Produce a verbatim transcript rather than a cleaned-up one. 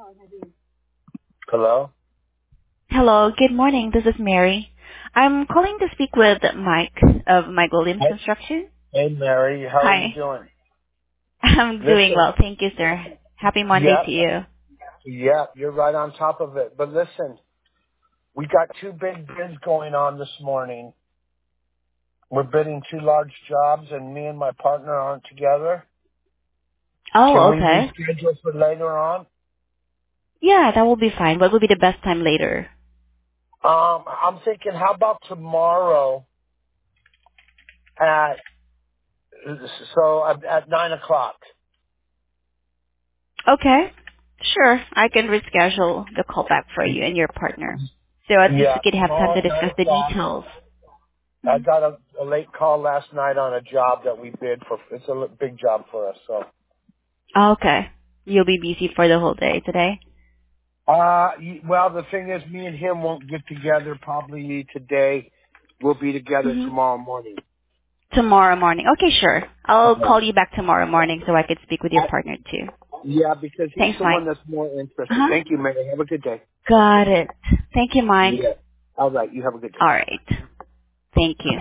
Hello? Hello, good morning. This is Mary. I'm calling to speak with Mike of Mike Williams Hey, Construction. hey, Mary. How are you Hi. doing? I'm doing Listen. well. Thank you, sir. Happy Monday Yeah, to you. yeah, you're right on top of it. But listen, we got two big bids going on this morning. We're bidding two large jobs, and me and my partner aren't together. Can Oh, we okay. reschedule for later on? Yeah, that will be fine. What will be the best time later? Um, I'm thinking, how about tomorrow at so at, at nine o'clock? Okay. Sure. I can reschedule the call back for you and your partner. So at least Yeah, we could have time tomorrow to at nine discuss the o'clock. details. I Mhm. got a, a late call last night on a job that we bid for. It's a l- big job for us, so. Okay. You'll be busy for the whole day today? Uh, y- well, the thing is, me and him won't get together probably today. We'll be together Mm-hmm. tomorrow morning. Tomorrow morning. Okay, sure. I'll Yeah. call you back tomorrow morning so I could speak with your I, partner too. yeah, because he's Thanks, the Mike. one that's more interested. Uh-huh. Thank you, Mary. Have a good day. Got it. Thank you, Mike. Yeah. All right. You have a good day. All right. Thank you.